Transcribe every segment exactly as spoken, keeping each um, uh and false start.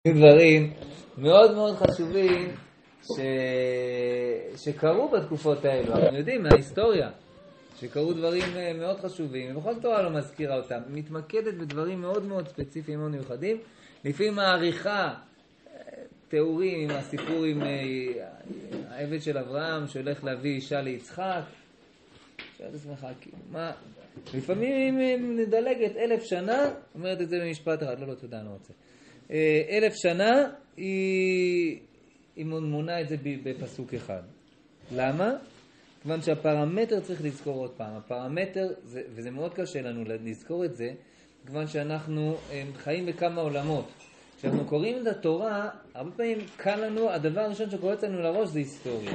דברים מאוד מאוד חשובים ש... שקרו בתקופות האלו. אנחנו יודעים מההיסטוריה שקרו דברים מאוד חשובים, ובכל תורה לא מזכירה אותם. היא מתמקדת בדברים מאוד מאוד ספציפיים מאוד מיוחדים. לפעמים העריכה, תיאורים עם הסיפור עם העבד של אברהם שהולך להביא אישה ליצחק. שואלת עצמך, מה? לפעמים נדלגת אלף שנה, אומרת את זה במשפט אחד, לא, לא, תודה, אני לא רוצה. אלף שנה היא, היא מונה את זה בפסוק אחד. למה? כיוון שהפרמטר צריך לזכור עוד פעם. הפרמטר, זה, וזה מאוד קשה לנו לזכור את זה, כיוון שאנחנו חיים בכמה עולמות. כשאנחנו קוראים את התורה, הרבה פעמים קל לנו, הדבר הראשון שקורץ לנו לראש זה היסטוריה.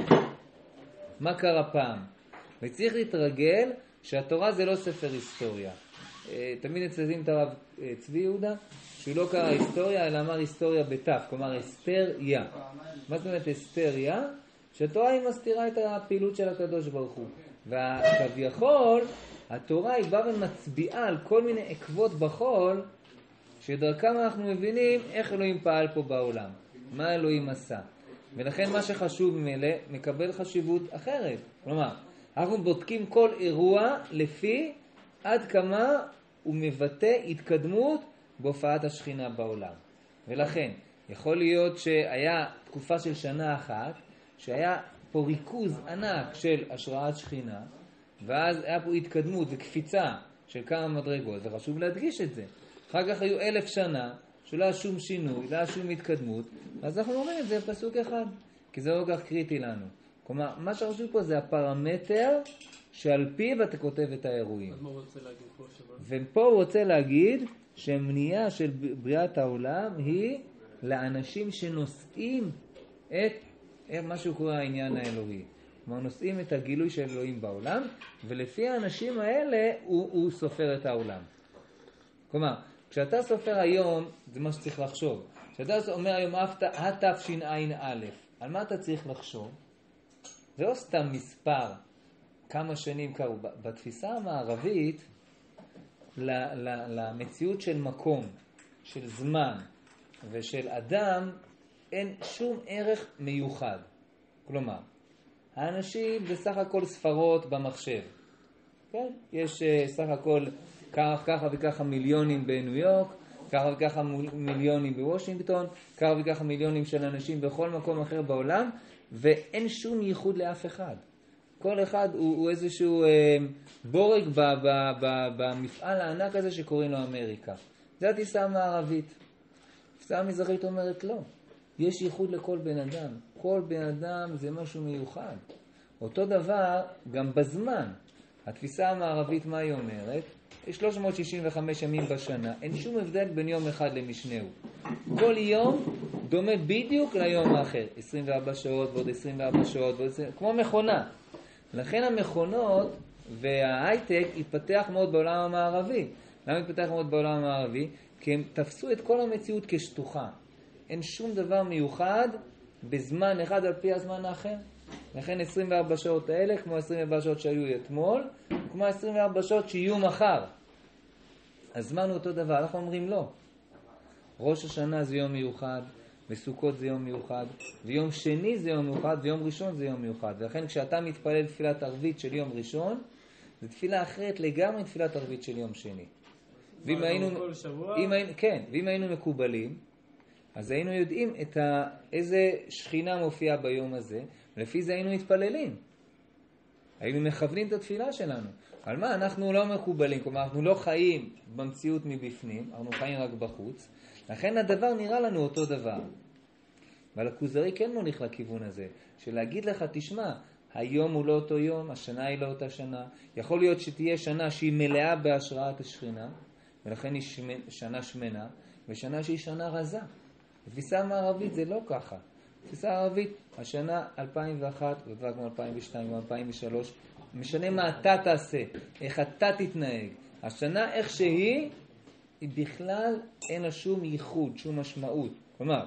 מה קרה פעם? וצריך להתרגל שהתורה זה לא ספר היסטוריה. תמיד אצלנו את הרב צבי יהודה, שהוא לא קרא היסטוריה, אלא אמר היסטוריה בתף, כלומר היסטריה. מה זאת אומרת היסטריה? שהתורה היא מסתירה את הפעילות של הקדוש ברוך הוא. וכביכול, התורה היא באה ומצביעה על כל מיני עקבות בחול, שדרכם אנחנו מבינים איך אלוהים פעל פה בעולם, מה אלוהים עשה. ולכן מה שחשוב ממילא מקבל חשיבות אחרת. כלומר, אנחנו בודקים כל אירוע לפי עד כמה הוא מבטא התקדמות בהופעת השכינה בעולם. ולכן, יכול להיות שהיה תקופה של שנה אחת, שהיה פה ריכוז ענק של השראת שכינה, ואז היה פה התקדמות וקפיצה של כמה מדרגות, וחשוב להדגיש את זה. אחר כך היו אלף שנה, שלא היה שום שינוי, לא היה שום התקדמות, אז אנחנו אומרים את זה בפסוק אחד, כי זה לא כך קריטי לנו. כלומר, מה שחשוב פה זה הפרמטר שעל פיו אתה כותב את האירועים. מה הוא רוצה להגיד פה שבא? ופה הוא רוצה להגיד שהמניעה של בריאת העולם היא לאנשים שנושאים את מה שהוא קורא העניין האלוהי. כלומר, נושאים את הגילוי של אלוהים בעולם, ולפי האנשים האלה הוא, הוא סופר את העולם. כלומר, כשאתה סופר היום, זה מה שצריך לחשוב. כשאתה אומר היום התשע"א, על מה אתה צריך לחשוב? זה לא סתם מספר, כמה שנים קרו. בתפיסה המערבית, למציאות של מקום, של זמן ושל אדם, אין שום ערך מיוחד. כלומר, האנשים זה סך הכל ספרות במחשב. כן? יש סך הכל כך, ככה וככה מיליונים בניו יורק, ככה וככה מיליונים בוושינגטון, ככה וככה מיליונים של אנשים בכל מקום אחר בעולם, ואין שום ייחוד לאף אחד. כל אחד הוא, הוא איזשהו אה, בורג ב, ב, ב, במפעל הענק הזה שקוראים לו אמריקה. זה התפיסה המערבית. התפיסה המזרחית אומרת לא. יש ייחוד לכל בן אדם. כל בן אדם זה משהו מיוחד. אותו דבר גם בזמן. התפיסה המערבית מה היא אומרת? יש שלוש מאות שישים וחמישה ימים בשנה. אין שום הבדל בין יום אחד למשנהו. כל יום דומה בדיוק ליום האחר. עשרים וארבע שעות ועוד עשרים וארבע שעות. ועוד עשרים... כמו מכונה. לכן המכונות וההייטק התפתח מאוד בעולם המערבי. למה התפתח מאוד בעולם המערבי? כי הם תפסו את כל המציאות כשטוחה. אין שום דבר מיוחד בזמן אחד על פי הזמן האחר. לכן עשרים וארבע שעות האלה, כמו עשרים וארבע שעות שהיו אתמול, כמו עשרים וארבע שעות שיהיו מחר. הזמן הוא אותו דבר, אנחנו אומרים לא. ראש השנה זה יום מיוחד, וסוכות זה יום מיוחד, ויום שני זה יום מיוחד, ויום ראשון זה יום מיוחד. ולכן כשאתה מתפלל תפילת ערבית של יום ראשון, זה תפילה אחרת לגמרי תפילת ערבית של יום שני. ואם היינו, כל שבוע? אם היינו, כן, ואם היינו מקובלים, אז היינו יודעים את ה, איזה שכינה מופיעה ביום הזה, ולפי זה היינו מתפללים. היינו מכוונים את התפילה שלנו. על מה? אנחנו לא מקובלים, כלומר אנחנו לא חיים במציאות מבפנים, אנחנו חיים רק בחוץ, לכן הדבר נראה לנו אותו דבר. אבל הכוזרי כן מוליך לכיוון הזה, של להגיד לך, תשמע, היום הוא לא אותו יום, השנה היא לא אותה שנה, יכול להיות שתהיה שנה שהיא מלאה בהשראת השכינה, ולכן היא שנה שמנה, ושנה שהיא שנה רזה. בתפיסה המערבית זה לא ככה. בתפיסה הערבית, השנה אלפיים ואחת, ודבר כמו אלפיים ושתיים או אלפיים ושלוש, משנה מה אתה תעשה, איך אתה תתנהג. השנה איך שהיא, היא בכלל אין לה שום ייחוד, שום משמעות. כלומר,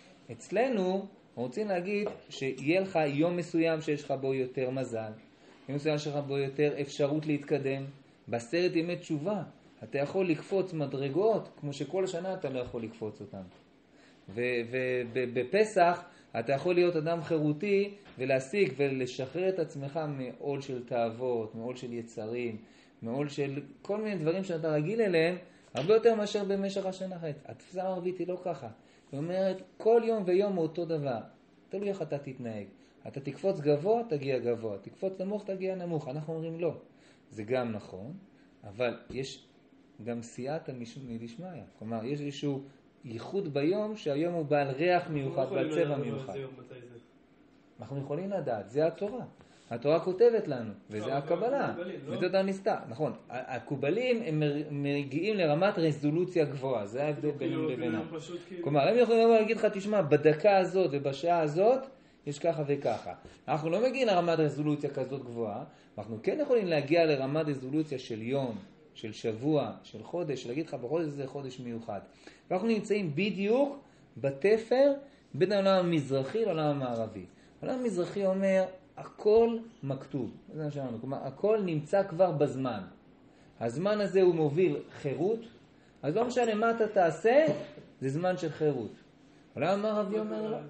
אצלנו רוצים להגיד שיהיה לך יום מסוים שיש לך בו יותר מזל, יום מסוים שיש לך בו יותר אפשרות להתקדם. בעשרת ימי תשובה אתה יכול לקפוץ מדרגות, כמו שכל השנה אתה לא יכול לקפוץ אותן. ובפסח אתה יכול להיות אדם חירותי ולהשיג ולשחרר את עצמך מעול של תאוות, מעול של יצרים, מעול של כל מיני דברים שאתה רגיל אליהם, הרבה יותר מאשר במשך השנה אחת. התפיסה הערבית היא לא ככה. היא אומרת, כל יום ויום הוא אותו דבר. תלוי איך אתה תתנהג. אתה תקפוץ גבוה, תגיע גבוה. תקפוץ נמוך, תגיע נמוך. אנחנו אומרים לא. זה גם נכון, אבל יש גם סייעתא דשמיא. כלומר, יש איזשהו ייחוד ביום שהיום הוא בעל ריח מיוחד, בעל צבע מיוחד. אנחנו יכולים לדעת, זה התורה. התורה כותבת לנו, וזה הקבלה, וזה אותה נסתר. נכון, הקובלים הם מגיעים לרמת רזולוציה גבוהה, זה ההבדל ביניהם לבינם. כלומר, הם יכולים להגיד לך, תשמע, בדקה הזאת ובשעה הזאת, יש ככה וככה. אנחנו לא מגיעים לרמת רזולוציה כזאת גבוהה, אנחנו כן יכולים להגיע לרמת רזולוציה של יום, של שבוע, של חודש, להגיד לך, בחודש זה חודש מיוחד. ואנחנו נמצאים בדיוק בתפר בין העולם המזרחי לעולם המערבי. העולם המזרחי אומר, הכל מכתוב. זה מה שאמרנו, כלומר, הכל נמצא כבר בזמן. הזמן הזה הוא מוביל חירות, אז לא משנה מה אתה תעשה, זה זמן של חירות. העולם המערבי אומר לא.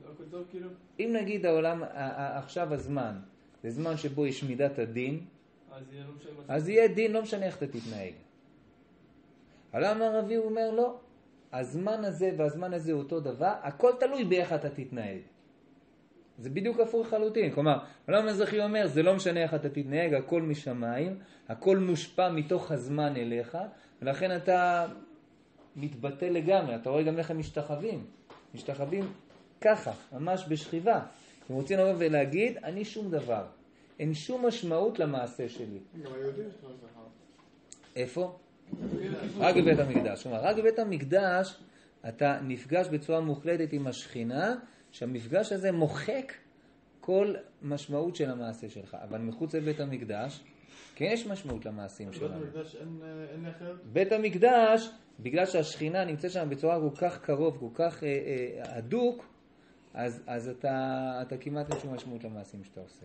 אם נגיד העולם, עכשיו הזמן, זה זמן שבו יש מידת הדין, אז יהיה דין, לא משנה איך אתה תתנהג. העולם המערבי הוא אומר לא. הזמן הזה והזמן הזה הוא אותו דבר, הכל תלוי באיך אתה תתנהג. זה בדיוק הפוך חלוטין. כלומר, העולם המזרחי אומר, זה לא משנה איך אתה תתנהג, הכל משמיים, הכל מושפע מתוך הזמן אליך, ולכן אתה מתבטא לגמרי. אתה רואה גם לכם משתחווים. משתחווים ככה, ממש בשכיבה. הם רוצים לבוא ולהגיד, אני שום דבר. אין שום משמעות למעשה שלי. גם היהודים יש לו זכר. איפה? רק בבית המקדש. כלומר, רק בבית המקדש אתה נפגש בצורה מוחלטת עם השכינה, שהמפגש הזה מוחק כל משמעות של המעשה שלך. אבל מחוץ לבית המקדש, כן יש משמעות למעשים שלנו. בבית המקדש אין אחר? בית המקדש, בגלל שהשכינה נמצאת שם בצורה כל כך קרוב, כל כך אה, אה, הדוק, אז, אז אתה, אתה כמעט אין שום משמעות למעשים שאתה עושה.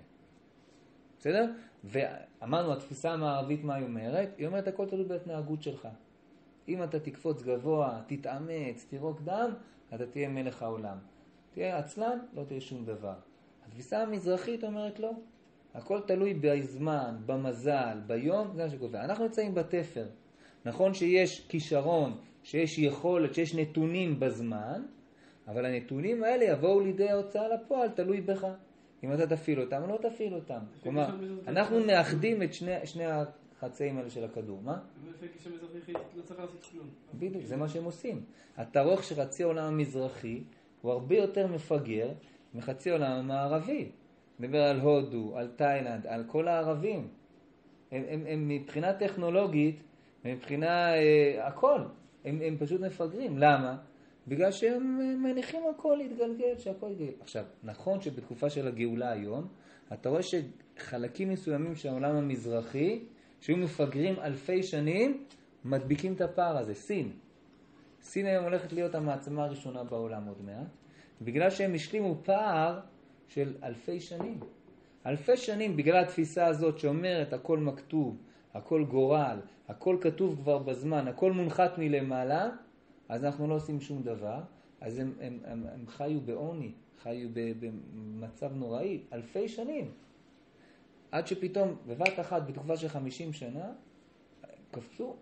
בסדר? ואמרנו, התפיסה המערבית מה היא אומרת? היא אומרת, הכל תלוי בהתנהגות שלך. אם אתה תקפוץ גבוה, תתאמץ, תירוק דם, אתה תהיה מלך העולם. תהיה עצלן, לא תהיה שום דבר. התפיסה המזרחית אומרת לא. הכל תלוי בזמן, במזל, ביום, זה מה שקובע. אנחנו נמצאים בתפר. נכון שיש כישרון, שיש יכולת, שיש נתונים בזמן, אבל הנתונים האלה יבואו לידי ההוצאה לפועל, תלוי בך. אם אתה תפעיל אותם, לא תפעיל אותם. כלומר, אנחנו מאחדים את שני, שני החצאים האלה של הכדור. מה? לפי גישה מזרחית לא צריך לעשות כלום. בדיוק, זה מה שהם עושים. התארוך של חצי העולם המזרחי הוא הרבה יותר מפגר מחצי העולם המערבי. מדבר על הודו, על תאילנד, על כל הערבים. הם, הם, הם מבחינה טכנולוגית, מבחינה אה, הכל, הם, הם פשוט מפגרים. למה? בגלל שהם מניחים הכל להתגלגל, שהכל יתגלגל. עכשיו, נכון שבתקופה של הגאולה היום, אתה רואה שחלקים מסוימים של העולם המזרחי, שהיו מפגרים אלפי שנים, מדביקים את הפער הזה. סין. סין היום הולכת להיות המעצמה הראשונה בעולם עוד מעט, בגלל שהם השלימו פער של אלפי שנים. אלפי שנים בגלל התפיסה הזאת שאומרת הכל מכתוב, הכל גורל, הכל כתוב כבר בזמן, הכל מונחת מלמעלה, אז אנחנו לא עושים שום דבר. אז הם, הם, הם, הם חיו בעוני, חיו במצב נוראי, אלפי שנים. עד שפתאום, בבת אחת, בתקופה של חמישים שנה, קפצו.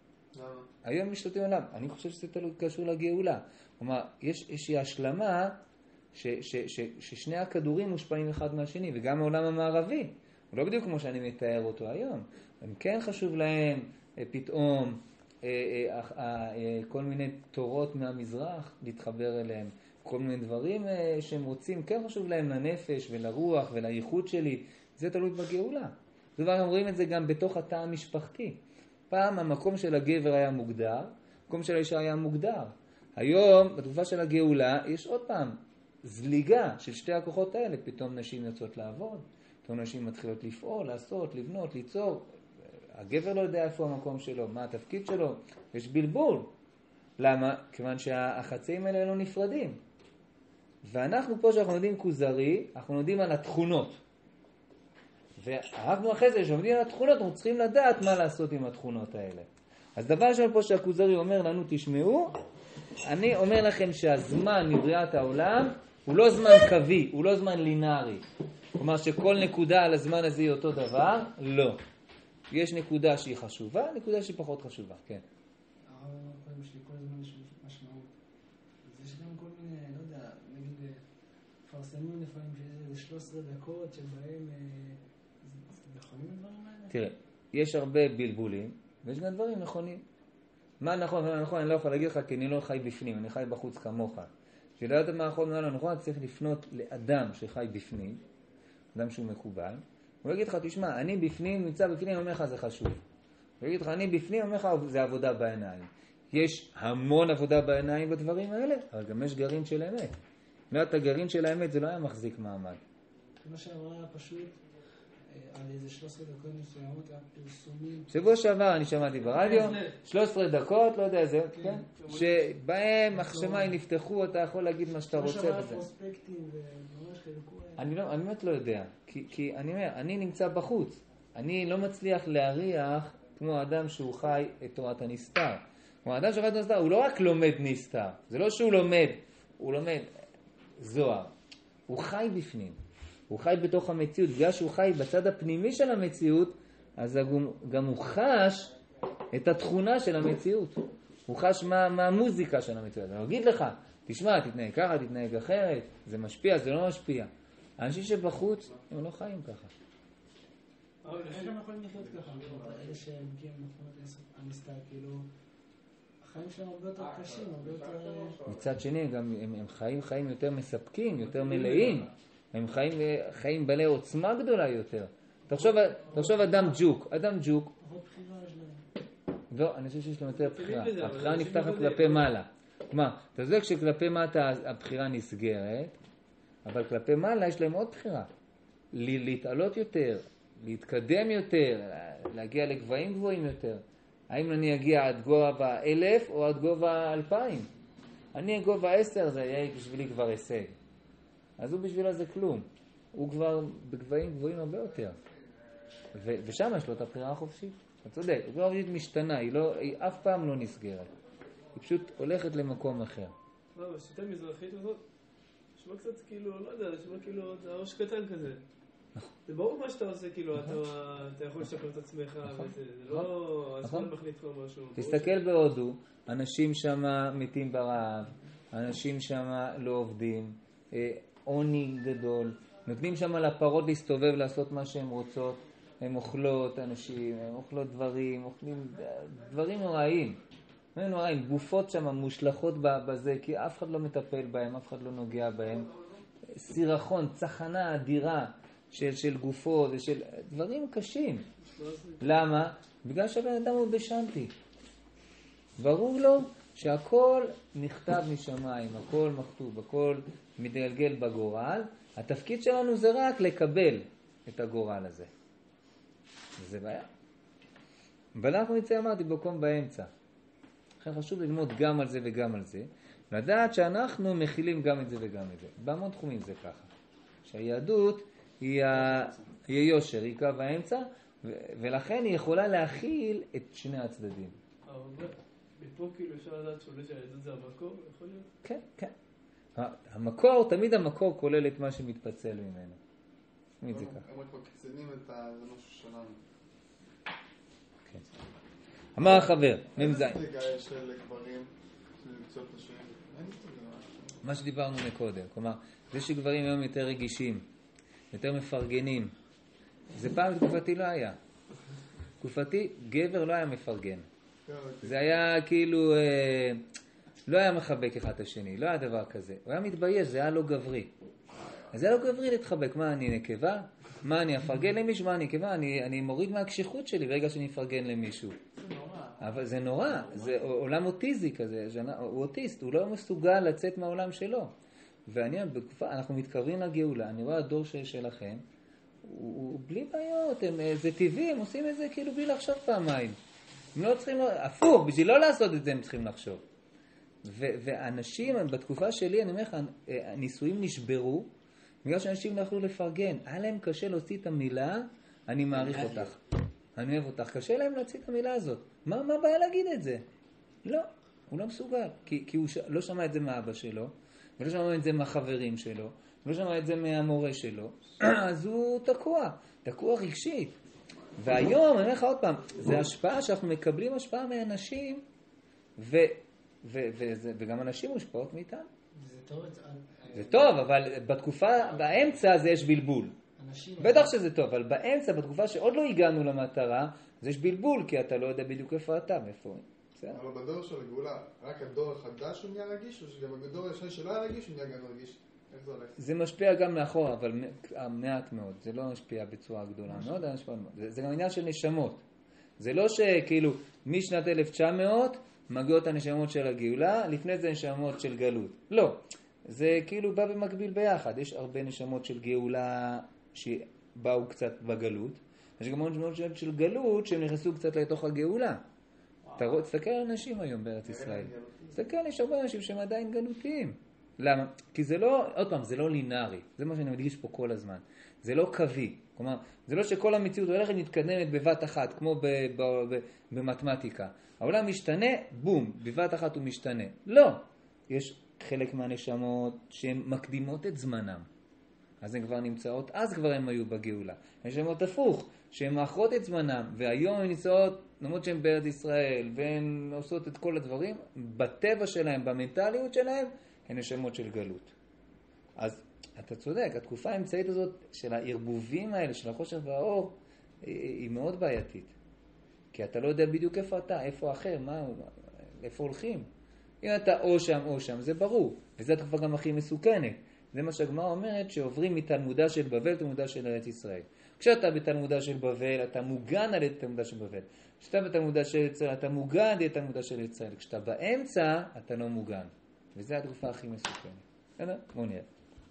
היום משתתים עליו. אני חושב שזה קשור לגאולה. כלומר, יש איזושהי השלמה ש, ש, ש, ששני הכדורים מושפעים אחד מהשני, וגם העולם המערבי. הוא לא בדיוק כמו שאני מתאר אותו היום. הם כן חשוב להם פתאום כל מיני תורות מהמזרח להתחבר אליהם. כל מיני דברים שהם רוצים, כן חשוב להם לנפש ולרוח ולייחוד שלי. זה תלוי בגאולה. זאת אומרת, רואים את זה גם בתוך התא המשפחתי. פעם המקום של הגבר היה מוגדר, המקום של האישה היה מוגדר. היום, בתקופה של הגאולה, יש עוד פעם זליגה של שתי הכוחות האלה. פתאום נשים יוצאות לעבוד, פתאום נשים מתחילות לפעול, לעשות, לבנות, ליצור. הגבר לא יודע איפה המקום שלו, מה התפקיד שלו. יש בלבול. למה? כיוון שהחצאים האלה לא נפרדים. ואנחנו פה שאנחנו יודעים כוזרי, אנחנו יודעים על התכונות. ואנחנו אחרי זה שעומדים על התכונות, אנחנו צריכים לדעת מה לעשות עם התכונות האלה. אז דבר ראשון פה שהכוזרי אומר לנו, תשמעו, אני אומר לכם שהזמן מבריאת העולם הוא לא זמן קווי, הוא לא זמן לינארי. כלומר שכל נקודה על הזמן הזה היא אותו דבר, לא. יש נקודה שהיא חשובה, נקודה שהיא פחות חשובה, כן. הרב אמר קודם שלכל הזמן יש משמעות. אז יש גם כל מיני, לא יודע, נגיד, פרסמים לפעמים שזה שלוש עשרה דקות שבהם, זה נכונים הדברים האלה? תראה, יש הרבה בלבולים, ויש גם דברים נכונים. מה נכון ומה נכון, אני לא יכול להגיד לך, כי אני לא חי בפנים, אני חי בחוץ כמוך. כשלא יודעת מה נכון ומה לא נכון, אתה צריך לפנות לאדם שחי בפנים, אדם שהוא מקובל, הוא יגיד לך, תשמע, אני בפנים, נמצא בפנים, אומר לך, זה חשוב. הוא יגיד לך, אני בפנים, אומר לך, זה עבודה בעיניים. יש המון עבודה בעיניים בדברים האלה, אבל גם יש גרעין של האמת. לא את הגרעין של האמת, זה לא היה מחזיק מעמד. מה שאמרה היה פשוט, על איזה שלוש עשרה דקות מסוימות, הפרסומים. שבוע שעבר אני שמעתי ברדיו, שלוש עשרה דקות, לא יודע איזה, כן? שבהם השמיים נפתחו, אתה יכול להגיד מה שאתה רוצה שמע בזה. פרוספקטים וממש חלקו... אני לא, אני באמת לא יודע, כי, כי אני אומר, אני נמצא בחוץ. אני לא מצליח להריח כמו אדם שהוא חי את תורת הנסתר. כמו אדם שחי את הנסתר, הוא לא רק לומד נסתר. זה לא שהוא לומד, הוא לומד זוהר. הוא חי בפנים. הוא חי בתוך המציאות. בגלל שהוא חי בצד הפנימי של המציאות, אז גם הוא חש את התכונה של המציאות. הוא חש מה, מה המוזיקה של המציאות. אני אגיד לך, תשמע, תתנהג ככה, תתנהג אחרת, זה משפיע, זה לא משפיע. האנשים שבחוץ, הם לא חיים ככה. איך הם יכולים לחיות ככה? אלה שמגיעים לתכונות הנסתר, כאילו, החיים שלהם הרבה יותר קשים, הרבה יותר... מצד שני, גם הם, הם חיים חיים יותר מספקים, יותר מלאים. הם חיים, חיים בעלי עוצמה גדולה יותר. תחשוב, תחשוב אדם ג'וק, אדם ג'וק. פחות בחירה יש להם. לא, אני חושב שיש להם יותר בחירה. הבחירה נפתחת כלפי מעלה. מה? אתה יודע כשכלפי מטה הבחירה נסגרת, אבל כלפי מעלה יש להם עוד בחירה. להתעלות יותר, להתקדם יותר, להגיע לגבהים גבוהים יותר. האם אני אגיע עד גובה אלף או עד גובה אלפיים? אני גובה עשר, זה יהיה בשבילי כבר הישג. אז הוא בשבילה זה כלום. הוא כבר בגבהים גבוהים הרבה יותר. ו- ושם יש לו את הבחירה החופשית. אתה צודק, הבחירה החופשית משתנה, היא, לא, היא אף פעם לא נסגרת. היא פשוט הולכת למקום אחר. לא, בשיטה המזרחית הזאת, נשמע קצת כאילו, לא יודע, נשמע כאילו, אתה ראש קטן כזה. זה ברור מה שאתה עושה, כאילו, אתה יכול לשפר את עצמך, זה לא... אז כל מחליט כבר משהו. תסתכל בהודו, אנשים שם מתים ברעב, אנשים שם לא עובדים, עוני גדול, נותנים שם לפרות להסתובב, לעשות מה שהן רוצות, הן אוכלות אנשים, הן אוכלות דברים, אוכלים דברים נוראים. דברים נוראים, גופות שם מושלכות בזה, כי אף אחד לא מטפל בהם, אף אחד לא נוגע בהם. סירחון, צחנה אדירה של, של גופות, של דברים קשים. למה? בגלל שהבן אדם הוא בשנתי. ברור לו שהכל נכתב משמיים, הכל מכתוב, הכל מתגלגל בגורל. התפקיד שלנו זה רק לקבל את הגורל הזה. זה בעיה. אבל אנחנו נצא, אמרתי, במקום באמצע. לכן חשוב ללמוד גם על זה וגם על זה, לדעת שאנחנו מכילים גם את זה וגם את זה. בהמון תחומים זה ככה. שהיהדות היא, ה... היא יושר, היא קו האמצע, ו... ולכן היא יכולה להכיל את שני הצדדים. אבל מפה כאילו אפשר לדעת שעולה שהיהדות זה המקור, יכול להיות? כן, כן. המקור, תמיד המקור כולל את מה שמתפצל ממנו. תמיד זה ככה. הם רק מקצינים את המשהו שלנו. כן. אמר החבר, ממזין. איזה סטיגה יש לגברים למצוא את השם? אין סטיגה. מה שדיברנו מקודם, כלומר, זה שגברים היום יותר רגישים, יותר מפרגנים. זה פעם תקופתי לא היה. תקופתי, גבר לא היה מפרגן. זה היה כאילו, אה, לא היה מחבק אחד את השני, לא היה דבר כזה. הוא היה מתבייש, זה היה לא גברי. אז זה היה לא גברי להתחבק. מה, אני נקבה? מה, אני אפרגן למישהו? מה, אני נקבה? אני, אני מוריד מהקשיחות שלי ברגע שאני אפרגן למישהו. זה נורא. אבל זה נורא, זה עולם אוטיזי כזה, הוא אוטיסט, הוא לא מסוגל לצאת מהעולם שלו. ואני, בתקופה, אנחנו מתקרבים לגאולה, אני רואה הדור שלכם, הוא, הוא בלי בעיות, הם, זה טבעי, הם עושים את זה כאילו בלי לחשוב פעמיים. הם לא צריכים, הפוך, בשביל לא לעשות את זה הם צריכים לחשוב. ו, ואנשים, בתקופה שלי, אני אומר לך, הניסויים נשברו, בגלל שאנשים לא יכלו לפרגן. היה להם קשה להוציא את המילה, אני מעריך אותך. אני אוהב אותך. קשה להם להוציא את המילה הזאת. מה, מה הבעיה להגיד את זה? לא. הוא לא מסוגל, כי, כי הוא ש... לא שמע את זה מאבא שלו, ולא שמע את זה מהחברים שלו, ולא שמע את זה מהמורה שלו, אז הוא תקוע, תקוע רגשית. והיום, אני אומר לך עוד פעם, זה השפעה שאנחנו מקבלים השפעה מאנשים, ו... ו... ו... ו... וגם אנשים מושפעות מאיתנו. זה טוב. זה טוב, אבל בתקופה, באמצע זה יש בלבול. בטח שזה טוב, אבל באמצע, בתקופה שעוד לא הגענו למטרה, זה יש בלבול, כי אתה לא יודע בדיוק איפה אתה, מאיפה. אבל בדור של הגאולה, רק הדור החדש הוא נהיה רגיש, או שגם בדור הישן שלא היה רגיש, הוא נהיה גם רגיש? איך זה הולך? זה משפיע גם מאחורה, אבל מעט מאוד. זה לא משפיע בצורה גדולה מאוד, זה גם עניין של נשמות. זה לא שכאילו, משנת אלף תשע מאות מגיעות הנשמות של הגאולה, לפני זה נשמות של גלות. לא. זה כאילו בא במקביל ביחד. יש הרבה נשמות של גאולה שבאו קצת בגלות. יש גם הרבה נשמות של גלות שהם נכנסו קצת לתוך הגאולה. תסתכל על אנשים היום בארץ ישראל. תסתכל, יש הרבה אנשים שהם עדיין גלותיים. למה? כי זה לא, עוד פעם, זה לא לינארי. זה מה שאני מדגיש פה כל הזמן. זה לא קווי. כלומר, זה לא שכל המציאות הולכת מתקדמת בבת אחת, כמו ב- ב- ב- במתמטיקה. העולם משתנה, בום, בבת אחת הוא משתנה. לא. יש חלק מהנשמות שהן מקדימות את זמנם. אז הן כבר נמצאות, אז כבר הם היו בגאולה. נשמות הפוך, שהן מאחרות את זמנם, והיום הן נמצאות, למרות שהן בארץ ישראל, והן עושות את כל הדברים, בטבע שלהם, במנטליות שלהם, הן נשמות של גלות. אז אתה צודק, התקופה האמצעית הזאת של הערבובים האלה, של החושך והאור, היא מאוד בעייתית. כי אתה לא יודע בדיוק איפה אתה, איפה אחר, מה, איפה הולכים. אם אתה או שם או שם, זה ברור. וזו התקופה גם הכי מסוכנת. זה מה שהגמרא אומרת, שעוברים מתלמודה של בבל לתלמודה של ארץ ישראל. כשאתה בתלמודה של בבל, אתה מוגן על תלמודה של בבל. כשאתה בתלמודה של ישראל, אתה מוגן על תלמודה של ישראל. כשאתה באמצע, אתה לא מוגן. וזו התקופה הכי מסוכנת. בסדר? בוא נראה.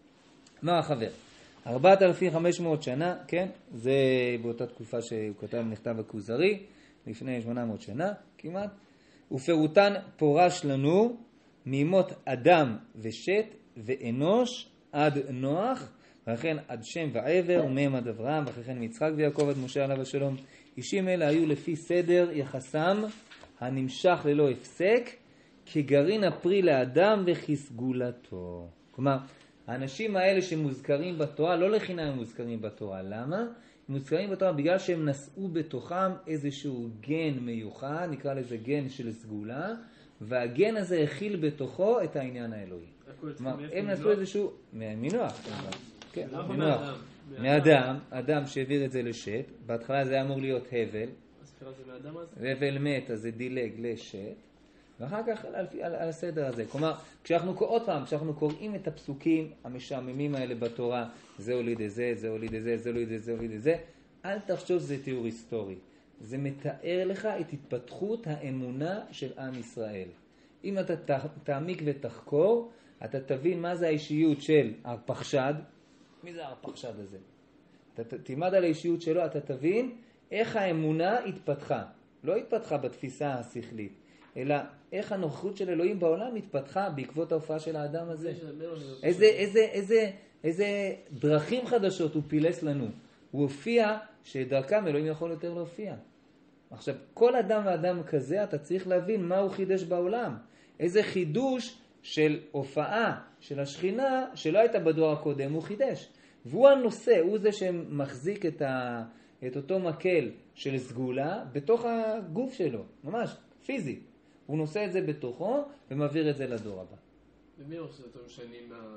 מה החבר? ארבעת אלפים וחמש מאות שנה, כן? זה באותה תקופה שהוא כתב נכתב הכוזרי, לפני שמונה מאות שנה, כמעט. ופירוטן פורש לנו מימות אדם ושת ואנוש עד נוח, ואכן עד שם ועבר ומהם עד אברהם, ואכן מיצחק ויעקב עד משה עליו השלום. אישים אלה היו לפי סדר יחסם הנמשך ללא הפסק, כגרעין הפרי לאדם וכסגולתו. כלומר, האנשים האלה שמוזכרים בתורה, לא לחינם הם מוזכרים בתורה. למה? הם מוזכרים בתורה בגלל שהם נשאו בתוכם איזשהו גן מיוחד, נקרא לזה גן של סגולה, והגן הזה הכיל בתוכו את העניין האלוהי. כלומר, הם נשאו איזשהו... מנוח. כן, מנוח. מאדם, אדם שהעביר את זה לשת, בהתחלה זה היה אמור להיות הבל. הספירה זה מאדם אז? הבל מת, אז זה דילג לשת. ואחר כך על, על, על הסדר הזה. כלומר, כשאנחנו, עוד פעם, כשאנחנו קוראים את הפסוקים המשעממים האלה בתורה, זה הוליד את זה, זה הוליד את זה, זה הוליד את זה, זה הוליד את זה, אל תחשוב שזה תיאור היסטורי. זה מתאר לך את התפתחות האמונה של עם ישראל. אם אתה תעמיק ותחקור, אתה תבין מה זה האישיות של הרפחשד. מי זה הרפחשד הזה? אתה תלמד על האישיות שלו, אתה תבין איך האמונה התפתחה. לא התפתחה בתפיסה השכלית. אלא איך הנוכחות של אלוהים בעולם התפתחה בעקבות ההופעה של האדם הזה. איזה, איזה, איזה, איזה דרכים חדשות הוא פילס לנו. הוא הופיע שדרכם אלוהים יכול יותר להופיע. עכשיו, כל אדם ואדם כזה אתה צריך להבין מה הוא חידש בעולם. איזה חידוש של הופעה של השכינה שלא הייתה בדור הקודם הוא חידש. והוא הנושא, הוא זה שמחזיק את, ה, את אותו מקל של סגולה בתוך הגוף שלו. ממש, פיזי. הוא נושא את זה בתוכו ומעביר את זה לדור הבא. ומי אומר שזה אותם שנים מה...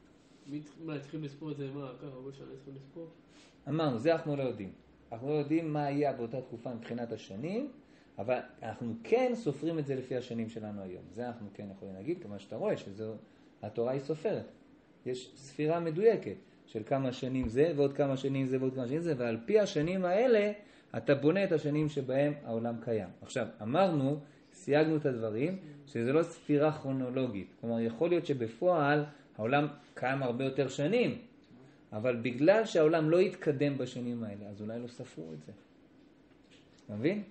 מה, התחילים לספור את זה? מה, ככה, הרבה שנה התחילים לספור? אמרנו, זה אנחנו לא יודעים. אנחנו לא יודעים מה היה באותה תקופה מבחינת השנים, אבל אנחנו כן סופרים את זה לפי השנים שלנו היום. זה אנחנו כן יכולים להגיד, כמו שאתה רואה, שהתורה היא סופרת. יש ספירה מדויקת של כמה שנים זה, ועוד כמה שנים זה, ועוד כמה שנים זה, ועל פי השנים האלה, אתה בונה את השנים שבהם העולם קיים. עכשיו, אמרנו, סייגנו את הדברים, שזה לא ספירה כרונולוגית. כלומר, יכול להיות שבפועל העולם קיים הרבה יותר שנים, אבל בגלל שהעולם לא יתקדם בשנים האלה, אז אולי לא ספרו את זה. אתה מבין?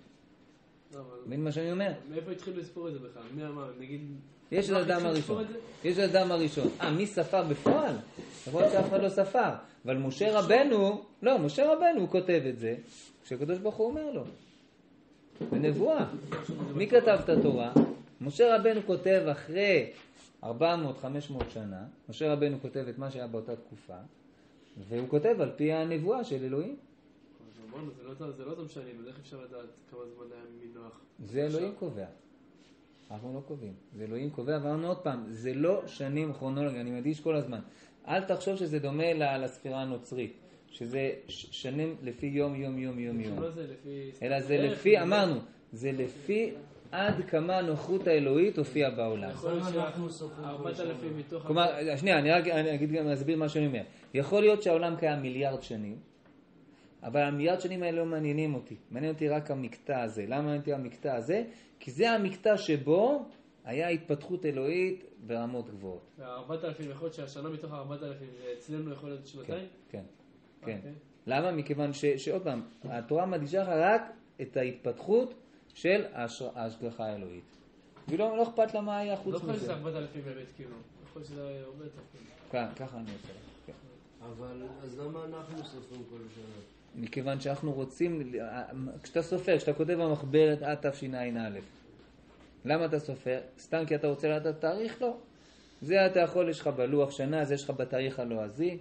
מבין מה שאני אומר? מאיפה התחילו לספור את זה בכלל? מי אמר? נגיד... יש את האדם הראשון. יש את האדם הראשון. אה, מי ספר בפועל? יכול להיות שאף אחד לא ספר. אבל משה רבנו, לא, משה רבנו הוא כותב את זה, כשהקדוש ברוך הוא אומר לו. בנבואה. מי כתב את התורה? משה רבנו כותב אחרי ארבע מאות חמש מאות שנה, משה רבנו כותב את מה שהיה באותה תקופה, והוא כותב על פי הנבואה של אלוהים. אמרנו, זה לא אותם שנים, אז איך אפשר לדעת כמה זמן היה מנוח? זה אלוהים קובע. אנחנו לא קובעים. זה אלוהים קובע, ואמרנו עוד פעם, זה לא שנים כרונולוגיה, אני מדגיש כל הזמן. אל תחשוב שזה דומה לספירה הנוצרית, שזה שנים לפי יום, יום, יום, יום, יום. אלא זה לפי, אמרנו, זה לפי עד כמה הנוכחות האלוהית הופיעה בעולם. יכול להיות שארבעת אלפים מתוך... כלומר, שנייה, אני רק אגיד גם, אסביר מה שאני אומר. יכול להיות שהעולם קיים מיליארד שנים, אבל המיליארד שנים האלה לא מעניינים אותי. מעניין אותי רק המקטע הזה. למה מעניין אותי המקטע הזה? כי זה המקטע שבו היה התפתחות אלוהית ברמות גבוהות. ארבעת אלפים, יכול להיות שהשנה מתוך ארבעת אלפים, אצלנו יכול להיות שנתיים? כן, כן. למה? מכיוון שעוד פעם, התורה מדגישה לך רק את ההתפתחות של ההשגחה האלוהית. ולא לא אכפת לה מה היה חוץ מזה. לא יכול להיות שזה ארבעת אלפים באמת, כאילו. יכול להיות שזה הרבה יותר. כן, ככה אני עושה. אבל אז למה אנחנו סופרים כל שנה? מכיוון שאנחנו רוצים, כשאתה סופר, כשאתה כותב במחברת עד תשע"א, למה אתה סופר? סתם כי אתה רוצה לדעת את התאריך? לא. זה אתה יכול, יש לך בלוח שנה, זה יש לך בתאריך הלועזי.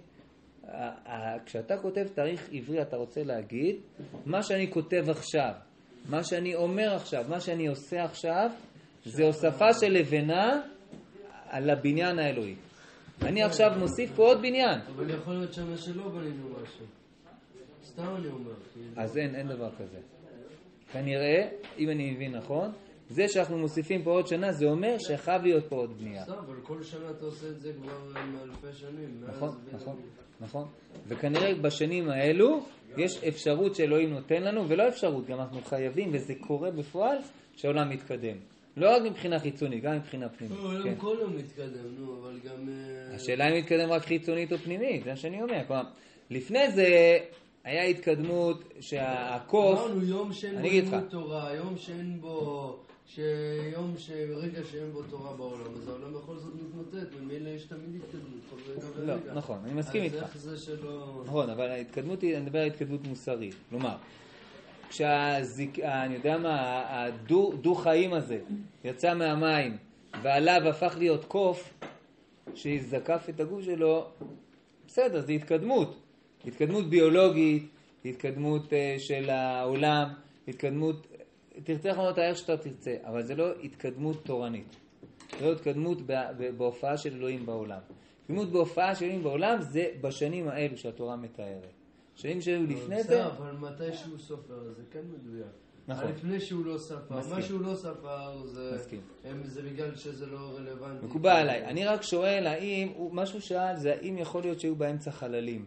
כשאתה כותב תאריך עברי, אתה רוצה להגיד, מה שאני כותב עכשיו, מה שאני אומר עכשיו, מה שאני עושה עכשיו, זה הוספה של לבנה על הבניין האלוהי. אני עכשיו מוסיף פה עוד בניין. אבל יכול להיות שנה שלא בנינו משהו. סתם אני אומר. אז אין, אין דבר כזה. כנראה, אם אני מבין נכון, זה שאנחנו מוסיפים פה עוד שנה, זה אומר שחייב להיות פה עוד בנייה. סתם, אבל כל שנה אתה עושה את זה כבר מאלפי שנים. נכון, נכון, נכון. וכנראה בשנים האלו, יש אפשרות שאלוהים נותן לנו, ולא אפשרות, גם אנחנו חייבים, וזה קורה בפועל, שהעולם מתקדם. לא רק מבחינה חיצונית, גם מבחינה פנימית. העולם כל יום מתקדם, נו, אבל גם... השאלה אם מתקדם רק חיצונית או פנימית, זה מה שאני אומר. כלומר, לפני זה היה התקדמות שהקוף... אמרנו, יום שאין בו לימוד תורה, יום שאין בו... שיום שרגע שאין בו תורה בעולם, אז העולם בכל זאת מתמוטט, ממילא יש תמיד התקדמות, כל רגע ורגע. לא, נכון, אני מסכים איתך. אז איך זה שלא... נכון, אבל ההתקדמות היא, אני מדבר על התקדמות מוסרית. כלומר, כשהזיק... אני יודע מה, הדו חיים הזה יצא מהמים, ועליו הפך להיות קוף, שהזקף את הגוף שלו, בסדר, זה התקדמות. התקדמות ביולוגית, התקדמות של העולם, התקדמות... תרצה לך אותה איך שאתה תרצה, אבל זה לא התקדמות תורנית. זה לא התקדמות בהופעה של אלוהים בעולם. התקדמות בהופעה של אלוהים בעולם זה בשנים האלו שהתורה מתארת. שנים שהיו לפני זה... אבל מתי שהוא סופר, זה כן מדויק. נכון. לפני שהוא לא ספר. מה שהוא לא ספר זה בגלל שזה לא רלוונטי. מקובל עליי. אני רק שואל האם, משהו שאל זה האם יכול להיות שהיו באמצע חללים.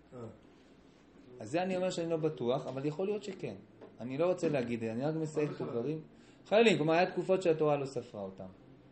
אז זה אני אומר שאני לא בטוח, אבל יכול להיות שכן. אני לא רוצה להגיד, אני רק מסייג את הדברים. חללים, כלומר, היה תקופות שהתורה לא ספרה אותם.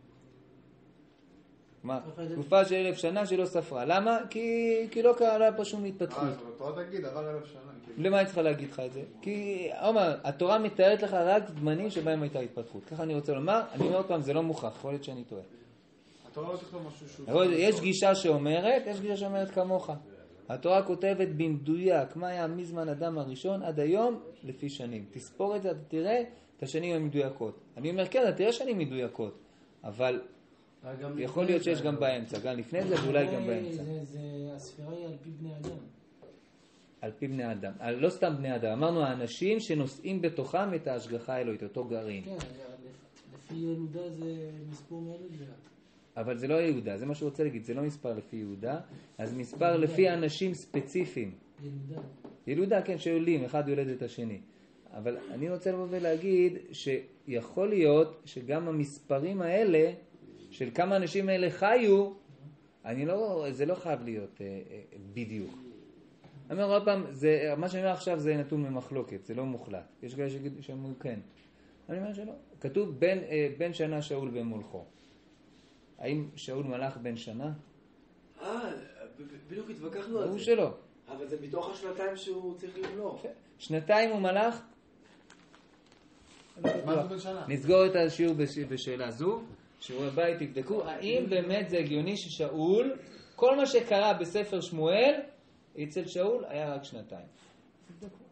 כלומר, תקופה של אלף שנה שלא ספרה. למה? כי לא קרה פה שום התפתחות. אה, אבל התורה תגיד, עבר אלף שנה. למה היא צריכה להגיד לך את זה? כי, אומר, התורה מתארת לך רק זמנים שבהם הייתה התפתחות. ככה אני רוצה לומר, אני אומר אותם, זה לא מוכח, יכול להיות שאני טועה. התורה לא תכתוב משהו שהוא... יש גישה שאומרת, יש גישה שאומרת כמוך. התורה כותבת במדויק מה היה מזמן אדם הראשון עד היום לפי שנים. תספור את זה, אתה תראה את השנים המדויקות. אני אומר, כן, אתה תראה שנים מדויקות, אבל יכול להיות שיש גם באמצע. גם לפני זה ואולי גם באמצע. הספירה היא על פי בני אדם. על פי בני אדם. לא סתם בני אדם. אמרנו, האנשים שנושאים בתוכם את ההשגחה האלוהית, אותו גרעין. כן, לפי ילודה זה מספור מאוד מדויק. אבל זה לא יהודה, זה מה שהוא רוצה להגיד, זה לא מספר לפי יהודה, אז מספר לפי אנשים ספציפיים. ילודה. ילודה, כן, שעולים, אחד יולד את השני. אבל אני רוצה לבוא ולהגיד שיכול להיות שגם המספרים האלה, של כמה אנשים האלה חיו, אני לא, זה לא חייב להיות אה, אה, בדיוק. אני אומר עוד פעם, זה, מה שאני אומר עכשיו זה נתון ממחלוקת, זה לא מוחלט. יש כאלה שאומרים כן. אני אומר שלא. כתוב בין, אה, בין שנה שאול במולכו. האם שאול מלך בן שנה? אה, בדיוק התווכחנו על זה. הוא שלא. אבל זה מתוך השנתיים שהוא צריך למלוך. שנתיים הוא מלך? מה זה בן שנה? נסגור את השיעור בשאלה זו, שיעורי בית תבדקו, האם באמת זה הגיוני ששאול, כל מה שקרה בספר שמואל, אצל שאול היה רק שנתיים. תבדקו.